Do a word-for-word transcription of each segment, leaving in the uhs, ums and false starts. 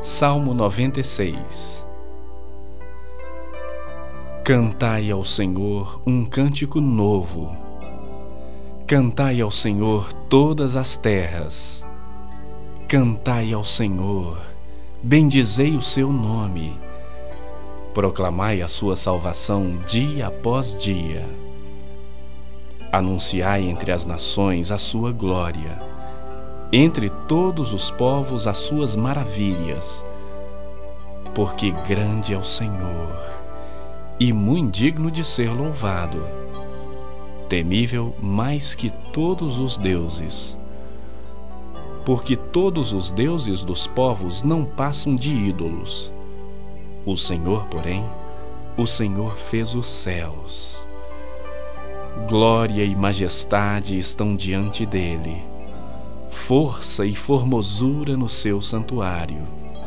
Salmo noventa e seis. Cantai ao Senhor um cântico novo. Cantai ao Senhor todas as terras. Cantai ao Senhor, bendizei o seu nome. Proclamai a sua salvação dia após dia. Anunciai entre as nações a sua glória, entre todos os povos as suas maravilhas. Porque grande é o Senhor, e muito digno de ser louvado, temível mais que todos os deuses. Porque todos os deuses dos povos não passam de ídolos. O Senhor, porém, o Senhor fez os céus. Glória e majestade estão diante dele, força e formosura no seu santuário.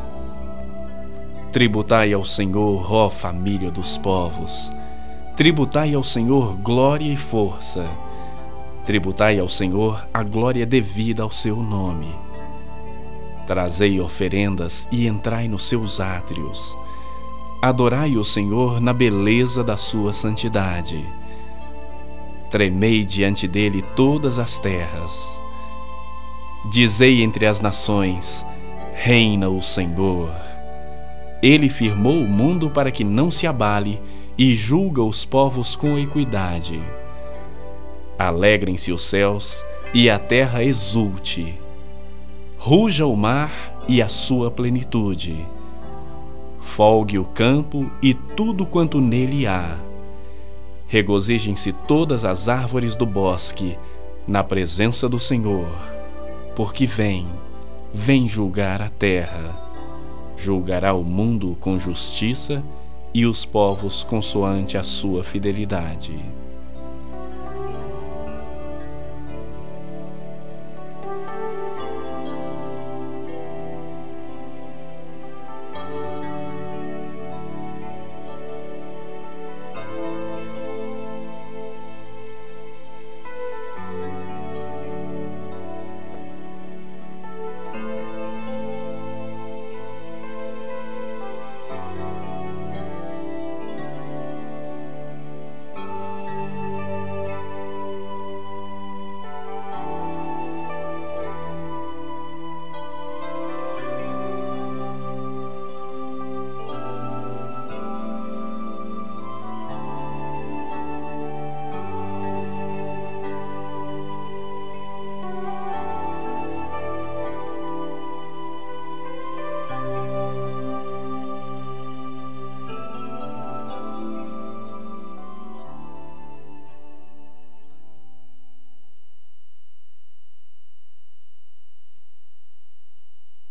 Tributai ao Senhor, ó família dos povos, tributai ao Senhor glória e força, tributai ao Senhor a glória devida ao seu nome. Trazei oferendas e entrai nos seus átrios. Adorai o Senhor na beleza da sua santidade. Tremei diante dele todas as terras. Dizei entre as nações: reina o Senhor. Ele firmou o mundo para que não se abale e julga os povos com equidade. Alegrem-se os céus e a terra exulte. Ruja o mar e a sua plenitude. Folgue o campo e tudo quanto nele há. Regozijem-se todas as árvores do bosque na presença do Senhor, porque vem, vem julgar a terra. Julgará o mundo com justiça e os povos consoante a sua fidelidade.